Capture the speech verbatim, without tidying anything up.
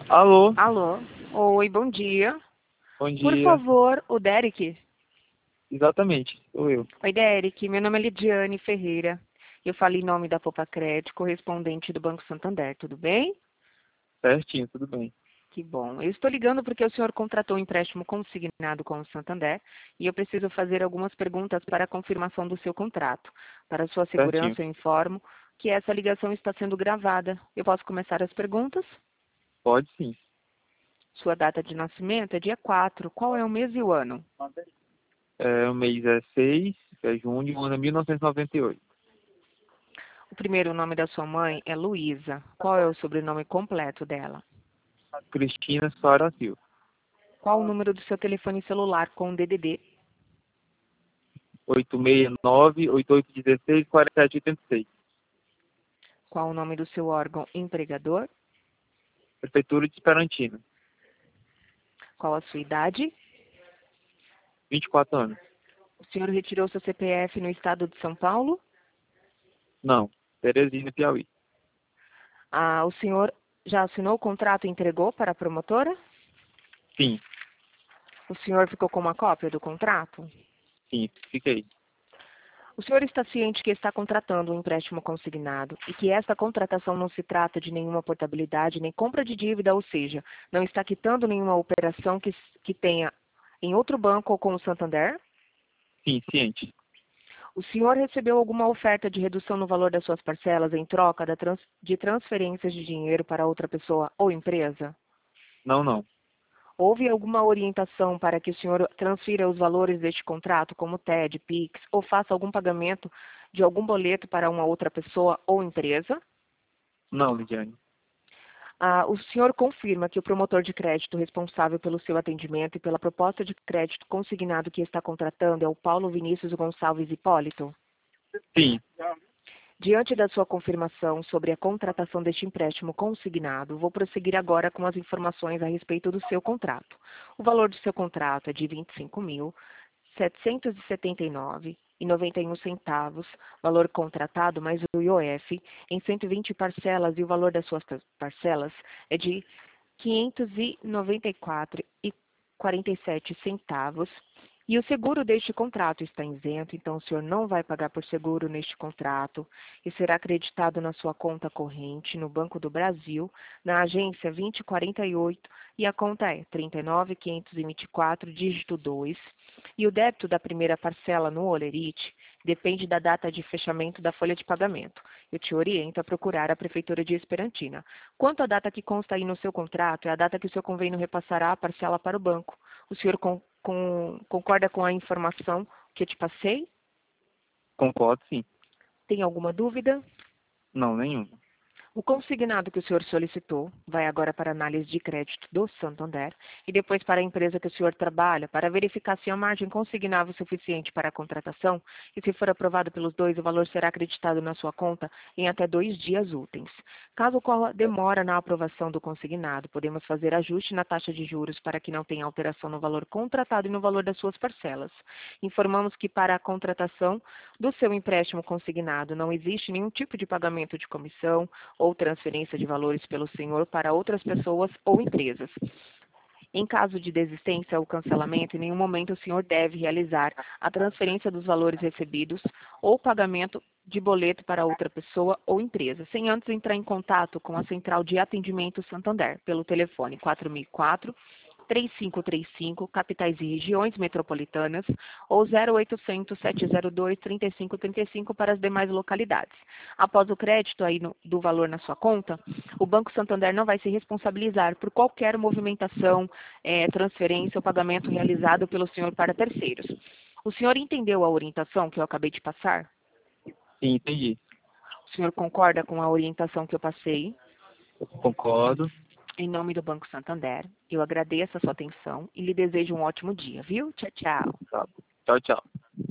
Alô, Alô? Oi, bom dia. bom Por dia. favor, o Derek? Exatamente, sou eu. Oi, Derek. Meu nome é Lidiane Ferreira. Eu falo em nome da Popa Crédito, correspondente do Banco Santander. Tudo bem? Certinho, tudo bem. Que bom. Eu estou ligando porque o senhor contratou um empréstimo consignado com o Santander e eu preciso fazer algumas perguntas para a confirmação do seu contrato. Para sua Certinho. segurança, eu informo que essa ligação está sendo gravada. Eu posso começar as perguntas? Pode sim. Sua data de nascimento é dia quatro. Qual é o mês e o ano? É, o mês é seis, é junho, o ano é mil novecentos e noventa e oito. O primeiro nome da sua mãe é Luísa. Qual é o sobrenome completo dela? Cristina Soares Silva. Qual o número do seu telefone celular com D D D? oito seis nove, oito oito um seis, quatro sete oito seis. Qual o nome do seu órgão empregador? Prefeitura de Esperantina. Qual a sua idade? vinte e quatro anos. O senhor retirou seu C P F no estado de São Paulo? Não, Teresina, Piauí. Ah, o senhor já assinou o contrato e entregou para a promotora? Sim, O senhor ficou com uma cópia do contrato? sim, fiquei. O senhor está ciente que está contratando um empréstimo consignado e que esta contratação não se trata de nenhuma portabilidade nem compra de dívida, ou seja, não está quitando nenhuma operação que, que tenha em outro banco ou com o Santander? Sim, ciente. O senhor recebeu alguma oferta de redução no valor das suas parcelas em troca da trans, de transferências de dinheiro para outra pessoa ou empresa? Não, não. Houve alguma orientação para que o senhor transfira os valores deste contrato, como T E D, Pix, ou faça algum pagamento de algum boleto para uma outra pessoa ou empresa? Não, Lidiane. Ah, o senhor confirma que o promotor de crédito responsável pelo seu atendimento e pela proposta de crédito consignado que está contratando é o Paulo Vinícius Gonçalves Hipólito? Sim, Diante da sua confirmação sobre a contratação deste empréstimo consignado, vou prosseguir agora com as informações a respeito do seu contrato. O valor do seu contrato é de vinte e cinco mil setecentos e setenta e nove reais e noventa e um centavos, valor contratado mais o I O F, em cento e vinte parcelas, e o valor das suas parcelas é de quinhentos e noventa e quatro reais e quarenta e sete centavos. E o seguro deste contrato está isento, então o senhor não vai pagar por seguro neste contrato e será acreditado na sua conta corrente no Banco do Brasil, na agência vinte quarenta e oito, e a conta é trinta e nove mil quinhentos e vinte e quatro, dígito dois. E o débito da primeira parcela no Olerite depende da data de fechamento da folha de pagamento. Eu te oriento a procurar a Prefeitura de Esperantina. Quanto à data que consta aí no seu contrato, é a data que o seu convênio repassará a parcela para o banco. O senhor com, com, concorda com a informação que eu te passei? concordo, sim. Tem alguma dúvida? Não, nenhuma. O consignado que o senhor solicitou vai agora para a análise de crédito do Santander e depois para a empresa que o senhor trabalha para verificar se a margem consignável é suficiente para a contratação e, se for aprovado pelos dois, o valor será acreditado na sua conta em até dois dias úteis. Caso ocorra demora na aprovação do consignado, podemos fazer ajuste na taxa de juros para que não tenha alteração no valor contratado e no valor das suas parcelas. Informamos que para a contratação do seu empréstimo consignado não existe nenhum tipo de pagamento de comissão ou transferência de valores pelo senhor para outras pessoas ou empresas. Em caso de desistência ou cancelamento, em nenhum momento o senhor deve realizar a transferência dos valores recebidos ou pagamento de boleto para outra pessoa ou empresa, sem antes entrar em contato com a Central de Atendimento Santander, pelo telefone quatro mil e quatro, três cinco três cinco, capitais e regiões metropolitanas, ou zero oitocentos, sete zero dois, trinta e cinco trinta e cinco para as demais localidades. Após o crédito aí no, do valor na sua conta, o Banco Santander não vai se responsabilizar por qualquer movimentação, é, transferência ou pagamento realizado pelo senhor para terceiros. O senhor entendeu a orientação que eu acabei de passar? Sim, entendi. O senhor concorda com a orientação que eu passei? Concordo. Em nome do Banco Santander, eu agradeço a sua atenção e lhe desejo um ótimo dia, viu? Tchau, tchau. Tá. Tchau, tchau.